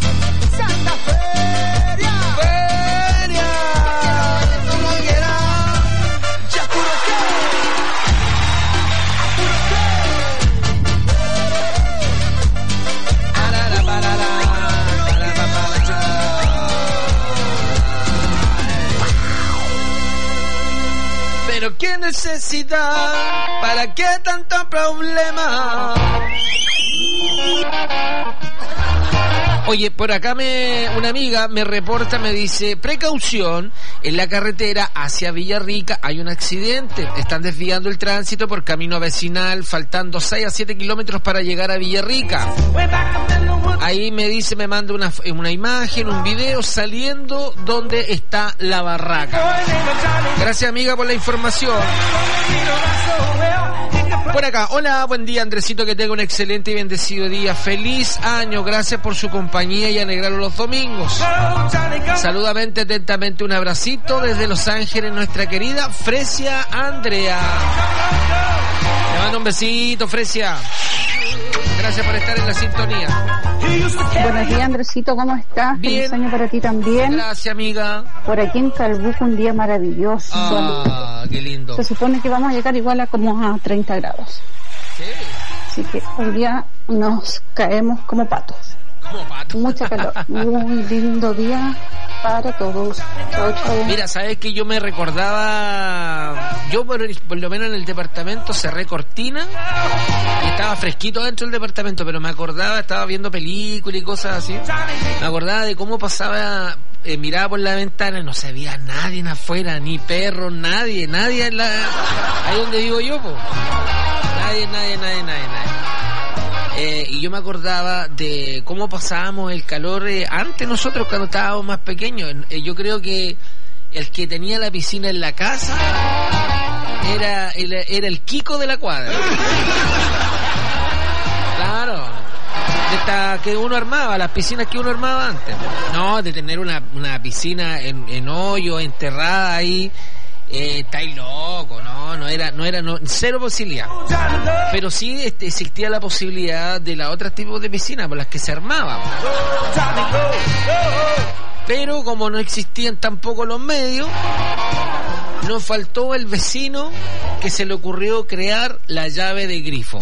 necesidad, ¿para qué tanto problema? Oye, por acá una amiga me reporta, me dice, precaución, en la carretera hacia Villarrica hay un accidente, están desviando el tránsito por camino vecinal, faltando 6 a 7 kilómetros para llegar a Villarrica. Ahí me dice, me manda una imagen, un video saliendo donde está la barraca. Gracias, amiga, por la información. Por acá, hola, buen día, Andresito, que tenga un excelente y bendecido día. Feliz año, gracias por su compañía y alegrarlo los domingos. Saludamente, atentamente, un abracito desde Los Ángeles, nuestra querida Fresia Andrea. Le mando un besito, Fresia. Gracias por estar en la sintonía. Buenos días, Andresito, ¿cómo estás? Bien. Feliz año para ti también. Gracias, amiga. Por aquí en Calbuco un día maravilloso. Ah, qué lindo. Se supone que vamos a llegar igual a como a 30 grados. Sí. Así que hoy día nos caemos como patos. Como patos. Mucha calor. Muy lindo día para todos. Chau, chau. Mira, sabes que yo me recordaba, yo por lo menos en el departamento cerré cortina y estaba fresquito dentro del departamento, pero me acordaba, estaba viendo películas y cosas así, me acordaba de cómo pasaba, miraba por la ventana y no se veía nadie afuera, ni perros, nadie en ahí donde vivo yo, po. Nadie. Y yo me acordaba de cómo pasábamos el calor antes nosotros cuando estábamos más pequeños. Yo creo que el que tenía la piscina en la casa era el Kiko de la cuadra. Claro. Que uno armaba, las piscinas que uno armaba antes. No, de tener una piscina en hoyo, enterrada ahí. Estáis loco, no era cero posibilidad. Pero sí existía la posibilidad de las otras tipos de piscinas por las que se armaban. Pero como no existían tampoco los medios, nos faltó el vecino que se le ocurrió crear la llave de grifo.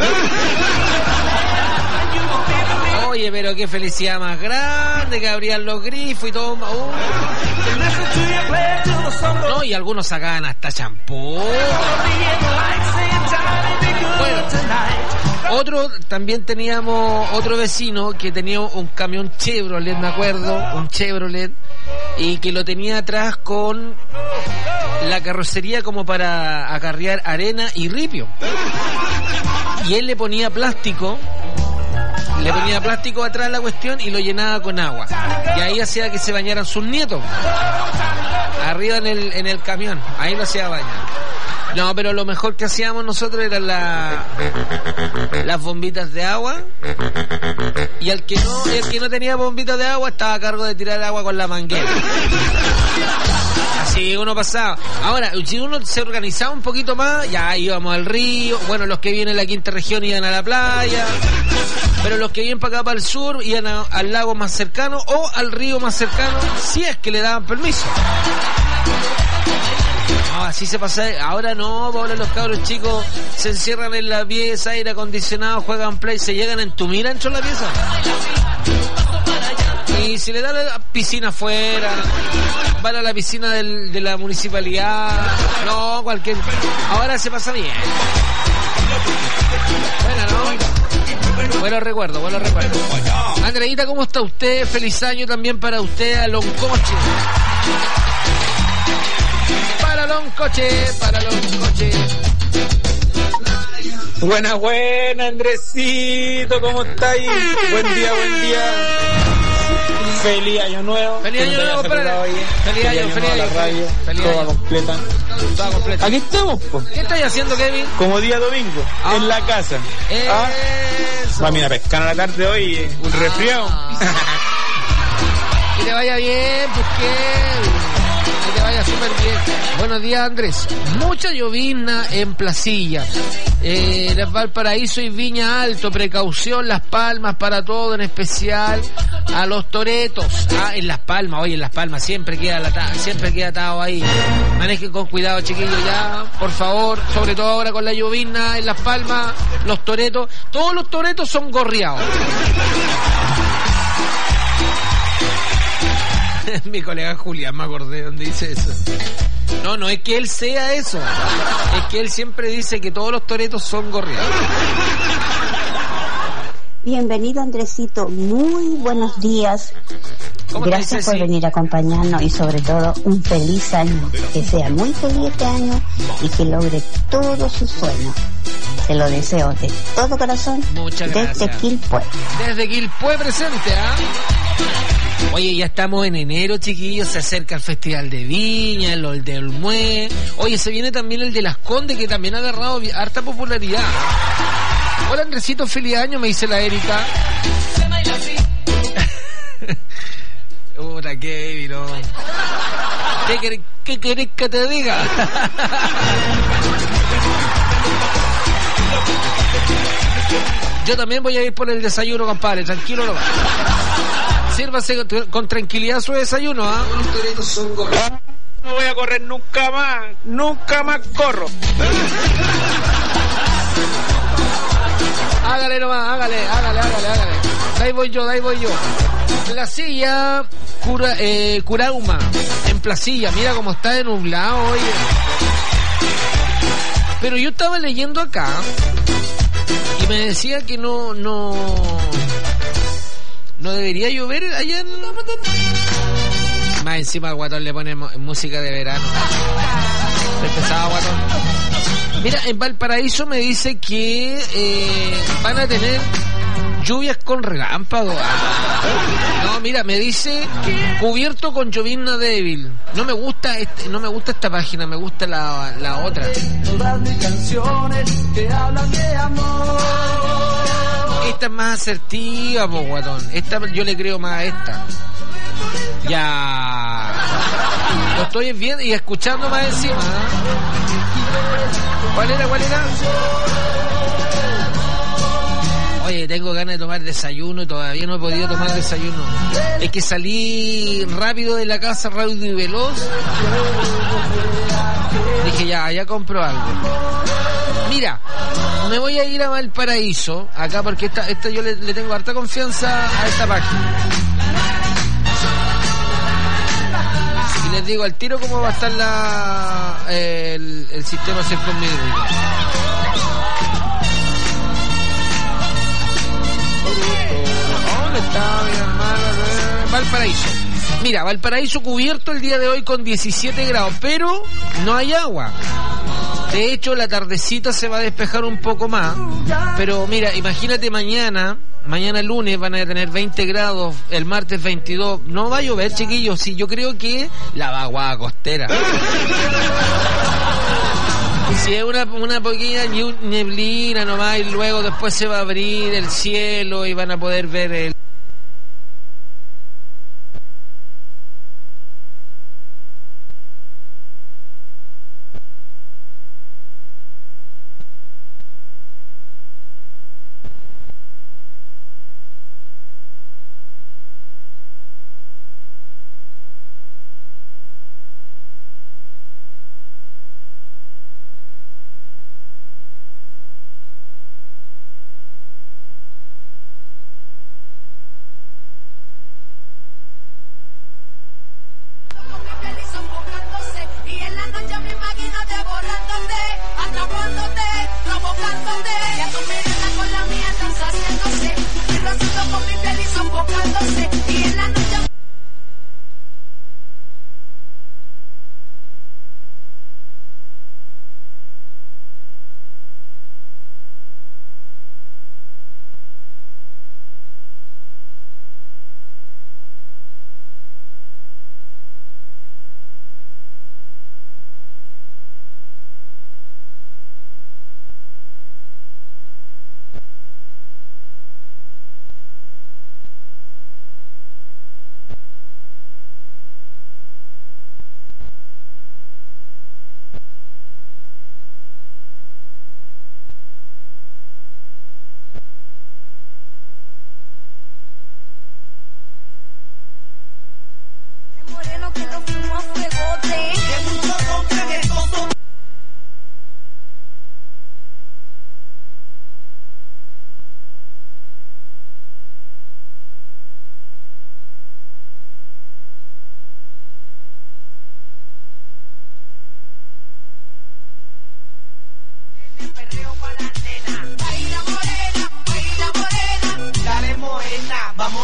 Oye, pero qué felicidad más grande que abrían los grifos y todo. No, y algunos sacaban hasta champú. Bueno, también teníamos otro vecino que tenía un camión Chevrolet, me acuerdo, un Chevrolet, y que lo tenía atrás con la carrocería como para acarrear arena y ripio. Y él le ponía plástico atrás a la cuestión y lo llenaba con agua. Y ahí hacía que se bañaran sus nietos. Arriba en el camión. Ahí lo hacía bañar. No, pero lo mejor que hacíamos nosotros eran las bombitas de agua. Y el que no tenía bombitas de agua estaba a cargo de tirar agua con la manguera. Así uno pasaba. Ahora, si uno se organizaba un poquito más, ya íbamos al río. Bueno, los que vienen a la quinta región iban a la playa. Pero los que vienen para acá, para el sur, iban al lago más cercano o al río más cercano, si es que le daban permiso. No, así se pasa. Ahora no, ahora los cabros chicos se encierran en la pieza, aire acondicionado, juegan play, se llegan a entumir dentro de la pieza. Y si le da la piscina afuera, van a la piscina de la municipalidad, no, cualquier. Ahora se pasa bien. Bueno, ¿no? Buenos recuerdos. Andreita, ¿cómo está usted? Feliz año también para usted, a Loncoche. Para Loncoche. Buena, Andresito, ¿cómo estáis? Buen día. Feliz año nuevo. Feliz año nuevo, Feliz año. Toda completa. Aquí estamos, po. ¿Qué estáis haciendo, Kevin? Como día domingo, en la casa. Va a pescar a la tarde hoy, un resfriado. Que te vaya bien, pues que te vaya súper bien. Buenos días, Andrés. Mucha llovizna en Placilla. Valparaíso y Viña Alto, precaución, Las Palmas para todo, en especial a los toretos. En Las Palmas, siempre queda atado ahí. Manejen con cuidado, chiquillos, ya, por favor, sobre todo ahora con la llovizna en Las Palmas, los toretos, todos los toretos son gorriados. Mi colega Julián, me acordé donde dice eso. No es que él sea eso. Es que él siempre dice que todos los toretos son gorrianos. Bienvenido, Andresito. Muy buenos días. Gracias por venir a acompañarnos y sobre todo un feliz año. Que sea muy feliz este año y que logre todos sus sueños. Te lo deseo de todo corazón. Muchas gracias. Desde Quilpué. Desde Quilpué presente, ¿ah? Oye, ya estamos en enero, chiquillos. Se acerca el Festival de Viña, el de Olmué. Oye, se viene también el de Las Condes, que también ha agarrado harta popularidad. Hola, Andresito, feliz año, me dice la Erika. Se baila así. Puta, Kevin, no. ¿Qué querés que te diga? Yo también voy a ir por el desayuno, compadre, tranquilo nomás. Sírvase con tranquilidad su desayuno, ¿ah? No voy a correr nunca más corro. Hágale nomás, hágale. De ahí voy yo. Placilla Curauma, en Placilla, mira cómo está de nublado, oye. Pero yo estaba leyendo acá y me decía que no debería llover allá en... Más encima al Guatón le ponemos música de verano. Pesado, Guatón. Mira, en Valparaíso me dice que van a tener lluvias con relámpago. No, mira, me dice cubierto con llovizna débil. No me gusta esta página, me gusta la otra. Todas mis canciones que hablan de amor. Esta es más asertiva, po, Guatón. Esta yo le creo más a esta. Ya. Lo estoy viendo y escuchando más encima. ¿Cuál era? Oye, tengo ganas de tomar desayuno y todavía no he podido tomar desayuno. Es que salí rápido de la casa, rápido y veloz. Dije, ya compro algo. Mira, me voy a ir a Valparaíso, acá porque esta yo le tengo harta confianza a esta página. Y les digo al tiro cómo va a estar el sistema circunmídrico. ¿Dónde está mi hermano? Valparaíso. Mira, Valparaíso cubierto el día de hoy con 17 grados, pero no hay agua. De hecho, la tardecita se va a despejar un poco más. Pero mira, imagínate mañana lunes van a tener 20 grados, el martes 22. No va a llover, chiquillos. Sí, yo creo que la vaguada costera. Si es una pequeña neblina nomás y luego después se va a abrir el cielo y van a poder ver el...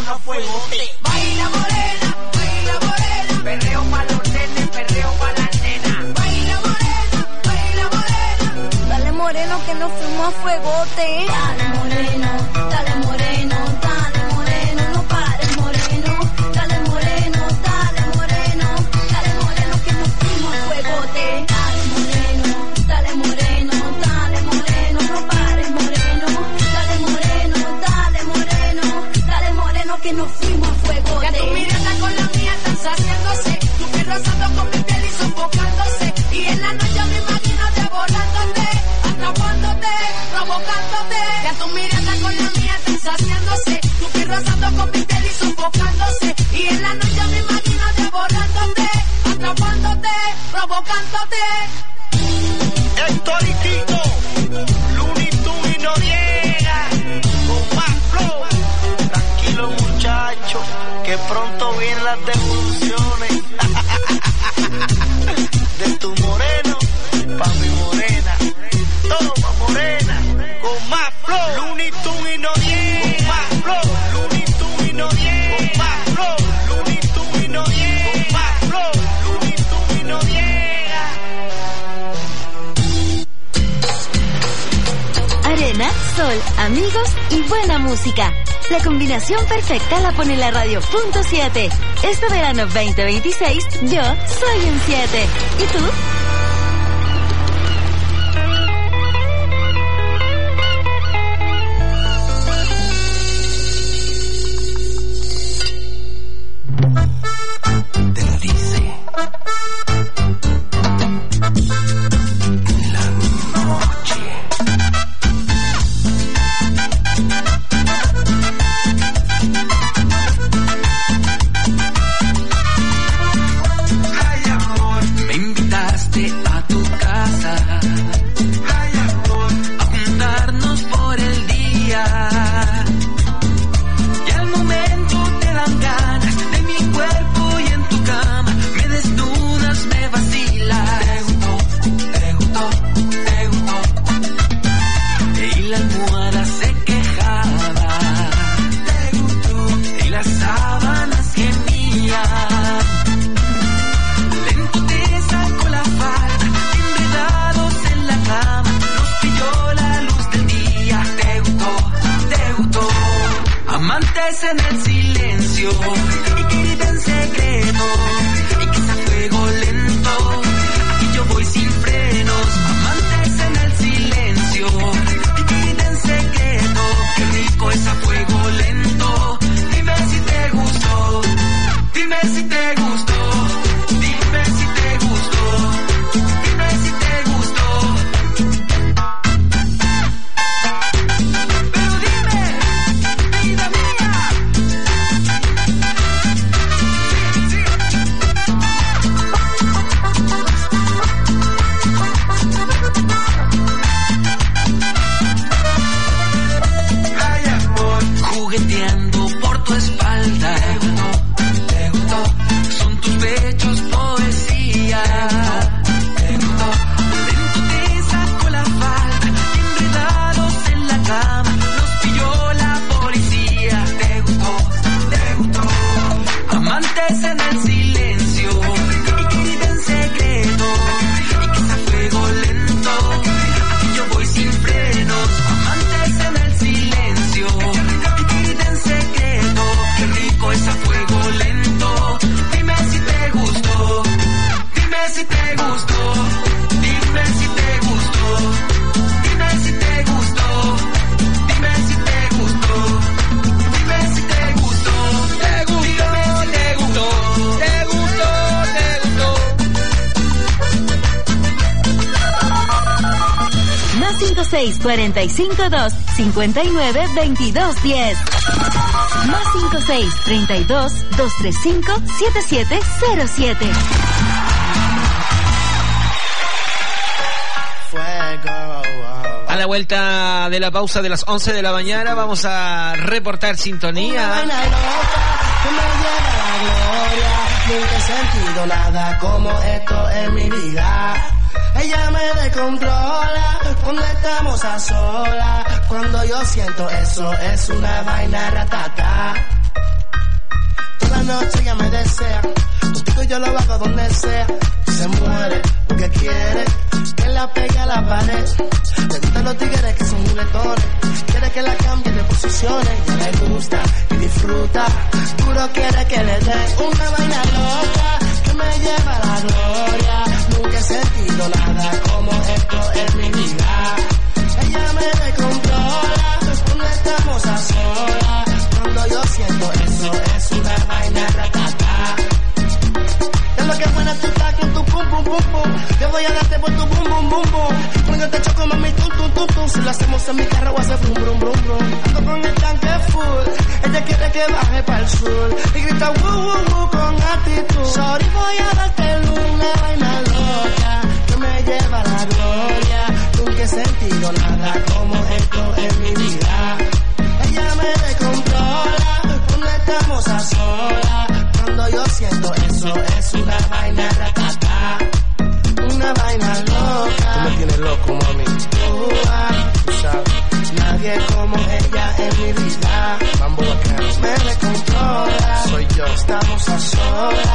fuimos a fuegote. Baila morena, perreo pa' los nenes, perreo pa' las nenas. Baila morena, Dale moreno que nos fuimos a fuegote. Dale moreno, dale moreno, dale moreno, no pares moreno. Dale moreno, dale moreno, dale moreno que nos fuimos a fuegote. Dale moreno, dale moreno, dale moreno, no pares moreno. Dale moreno, dale moreno, dale moreno que nos fuimos a fuegote. Ya tu mirada con la mía están saciándose. Tu piel rozando con mi piel y sofocándose. Y en la noche me imagino devorándote, atrapándote, provocándote. Ya tu mirada con la mía están saciándose. Tu piel rozando con mi piel y sofocándose. Y en la noche me imagino devorándote, atrapándote, provocándote. Héctor y Tito, Looney Tunes y Noriega, con más flow. Tranquilo muchachos, que pronto vienen las devoluciones. De tu moreno, pa' mi morena. Todo pa' morena, con más flow. Looney Tunes y Noriega, con más flow. Looney Tunes y Noriega, con más flow. Looney Tunes y Noriega, con más flow. Looney Tunes y Noriega. Arena, sol, amigos y buena música. La combinación perfecta la pone la radio Punto 7. Este verano 2026, yo soy un 7. ¿Y tú? Te lo dice. En la noche. Ay, amor, me invitaste a tu casa. Ay, amor, a juntarnos por el día. Y al momento te dan ganas de mi cuerpo y en tu cama me desnudas, me vacilas. Te gustó, te gustó, te gustó. Y la almohada se quejaba. Te gustó. Y las sábanas gemían. Lento te sacó la falda, enredados en la cama, nos pilló la luz del día. Te gustó, te gustó. Amantes en el silencio y querida en secreto, y que sea fuego lento. Aquí yo voy sin frenos. Amantes en el silencio y querida en secreto. Qué rico es a fuego lento. Dime si te gustó. Dime si te gustó. Dime si te gustó. Dime si te gustó. Pero dime, vida mía. Ay, amor, jugueteando por tu espalda. Te gustó, son tus pechos poesía. Te gustó, lento te sacó la falda, enredados en la cama, nos pilló la policía. Te gustó, te gustó. Amantes en el silencio y querida en secreto, y que sea fuego lento. Aquí yo voy sin frenos. Amantes en el silencio y querida en secreto. Qué rico es a fuego lento. Dime si te gustó. Dime si te gustó. Dime si te gustó. Dime si te gustó. Dime si te gustó. Dime si te gustó. Te gustó, te gustó. Te gustó, te gustó. Más 56-45-2-59-22-10. Más 56-32-235-7707. A la vuelta de la pausa de las 11 de la mañana vamos a reportar sintonía. Nunca he sentido nada como esto en mi vida. Ella me descontrola cuando estamos a solas. Cuando yo siento eso es una vaina ratata. Toda noche ella me desea, contigo yo lo hago donde sea. Se muere porque quiere que la pegue a la pared. Le gustan los tigres que son muletones, quiere que la cambie de posiciones. Ya le gusta y disfruta, duro quiere que le dé una vaina loca que me lleva a la gloria. Nunca he sentido nada como esto en mi vida. Ella me descontrola cuando estamos a solas. Cuando yo siento eso es una vaina ratata. Es lo que buena tú estás con tu pum pum pum pum. Yo voy a darte por tu bum bum bum bum. Cuando yo te choco mami tum tum tum tum. Si lo hacemos en mi carro voy a hacer brum brum brum brum. Ando con el tanque full, ella quiere que baje para el sur y grita woo woo woo con actitud. Sorry voy a darte una vaina loca que me lleva a la gloria. Nunca he sentido nada como esto en mi vida. Ella me descontrola cuando estamos a solas. Cuando yo siento eso es una vaina ratata, una vaina loca. Tú me tienes loco, mami. Tú sabes, nadie como ella en mi vida. Mambo bacano. Me descontrola, soy yo. Estamos a solas.